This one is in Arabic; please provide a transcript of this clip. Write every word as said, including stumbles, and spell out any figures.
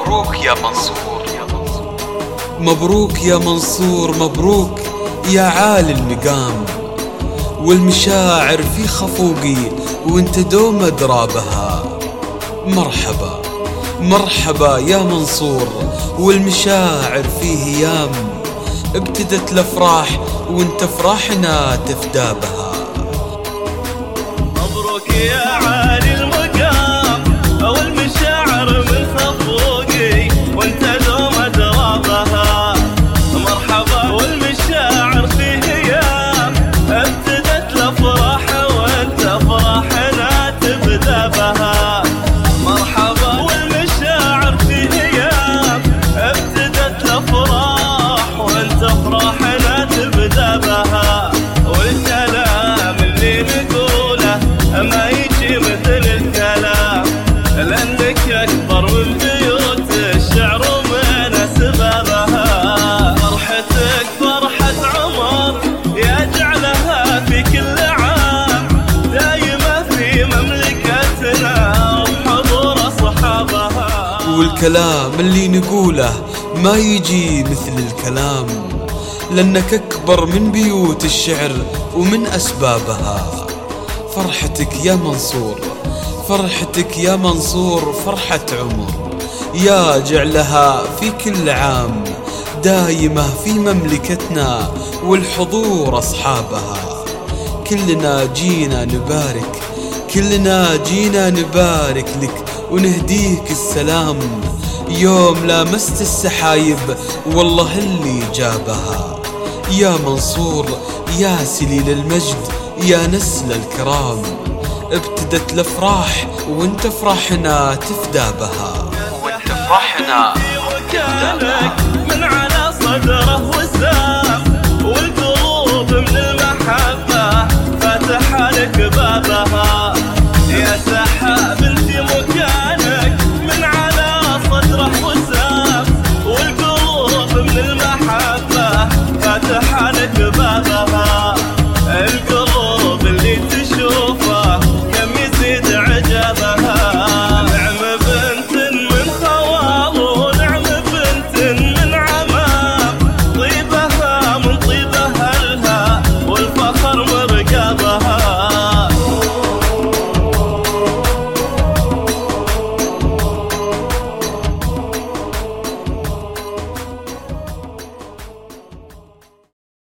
مبروك يا منصور، مبروك يا منصور، مبروك يا عالي المقام، والمشاعر في خفوقي وانت دوم ادرى بها. مرحبا مرحبا يا منصور، والمشاعر في هيام، ابتدت الافراح وانت فرحنا تفدى بها. مبروك يا عالي المقام، والمشاعر من خفوقي وانت دوم ادرى بها. مرحبا والمشاعر في هيام، ابتدت الافراح وانت فرحنا تبدأ بها. مرحبا والمشاعر في هيام، ابتدت الافراح وانت فرحنا تبدأ بها. والكلام اللي نقوله ما يجي مثل الكلام، لأنك أكبر من بيوت الشعر ومن أسبابها. فرحتك فرحة عمر يجعلها في كل عام دايمة في مملكتنا وبحضور أصحابها. والكلام اللي نقوله ما يجي مثل الكلام، لأنك أكبر من بيوت الشعر ومن أسبابها. فرحتك يا منصور، فرحتك يا منصور فرحة عمر يا جعلها في كل عام دايمة في مملكتنا والحضور أصحابها. كلنا جينا نبارك، كلنا جينا نبارك لك ونهديك السلام، يوم لامست السحايب والله اللي جابها. يا منصور يا سليل المجد يا نسل الكرام، ابتدت الافراح وانت فرحنا تفدى بها، وانت فرحنا تفدى بها. من على صدره وسام، والقلوب من المحبة فتح لك بابها.